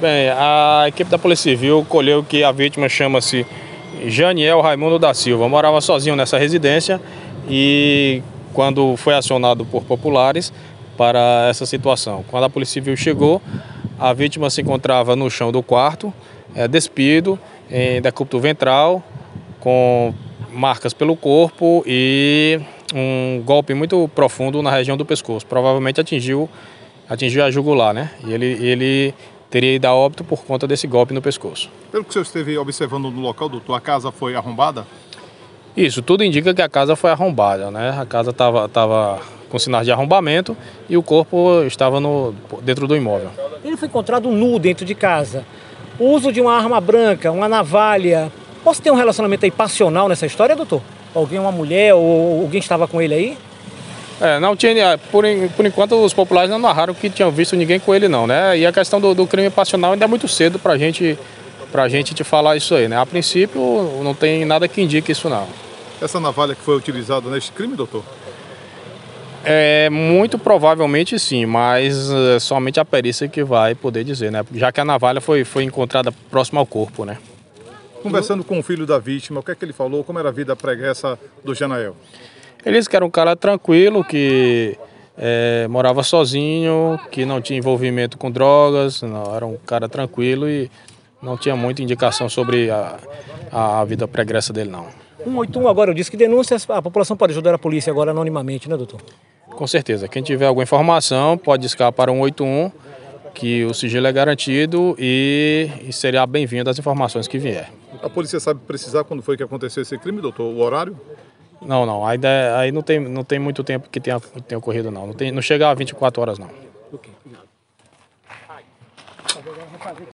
Bem, a equipe da Polícia Civil colheu que a vítima chama-se Janiel Raimundo da Silva, morava sozinho nessa residência e quando foi acionado por populares para essa situação. Quando a Polícia Civil chegou, a vítima se encontrava no chão do quarto, despido, em decúbito ventral, com marcas pelo corpo e um golpe muito profundo na região do pescoço. Provavelmente atingiu a jugular, né? E ele teria ido a óbito por conta desse golpe no pescoço. Pelo que o senhor esteve observando no local, doutor, a casa foi arrombada? Isso, tudo indica que a casa foi arrombada, né? A casa estava com sinais de arrombamento e o corpo estava dentro do imóvel. Ele foi encontrado nu dentro de casa. O uso de uma arma branca, uma navalha. Posso ter um relacionamento aí passional nessa história, doutor? Alguém, uma mulher ou alguém estava com ele aí? Não tinha, por enquanto os populares não narraram que tinham visto ninguém com ele não, né? E a questão do crime passional ainda é muito cedo pra gente te falar isso aí, né? A princípio não tem nada que indique isso não. Essa navalha que foi utilizada neste crime, doutor? Muito provavelmente sim, mas somente a perícia que vai poder dizer, né? Já que a navalha foi encontrada próxima ao corpo, né? Conversando com o filho da vítima, o que é que ele falou? Como era a vida pregressa do Janael? Ele disse que era um cara tranquilo, que morava sozinho, que não tinha envolvimento com drogas, não, era um cara tranquilo e não tinha muita indicação sobre a vida pregressa dele, não. 181 agora, eu disse que denúncias, a população pode ajudar a polícia agora anonimamente, né, doutor? Com certeza, quem tiver alguma informação pode discar para 181, que o sigilo é garantido e será bem-vindo as informações que vier. A polícia sabe precisar quando foi que aconteceu esse crime, doutor? O horário? Não, aí não tem muito tempo que tenha ocorrido, não. Não chega a 24 horas, não.